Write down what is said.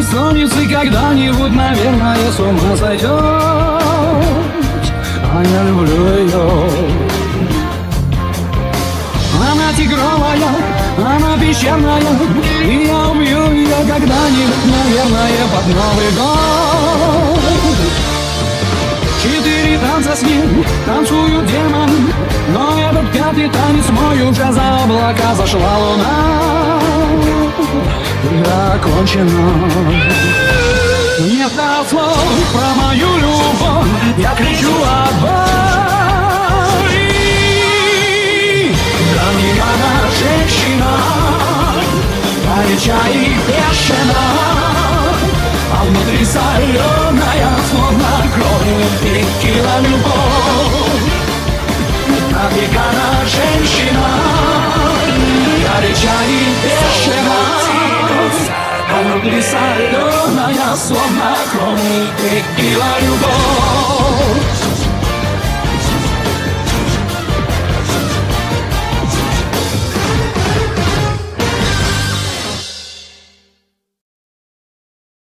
бессонницы когда-нибудь, наверное, с ума сойдет. А я люблю ее. Она тигровая, она пещерная, и я убью ее когда-нибудь, наверное, под Новый год. 4 танца с ним танцуют демоны, но этот 5-й танец мой уже за облака зашла луна. Игра окончена. Нет слов про мою любовь, я кричу от боли. Да не она женщина, горяча и бешена, а внутри соленая, словно кровью текила любовь. Нафиг она женщина, горяча и бешена, а внутри соленая, словно кровью текила любовь.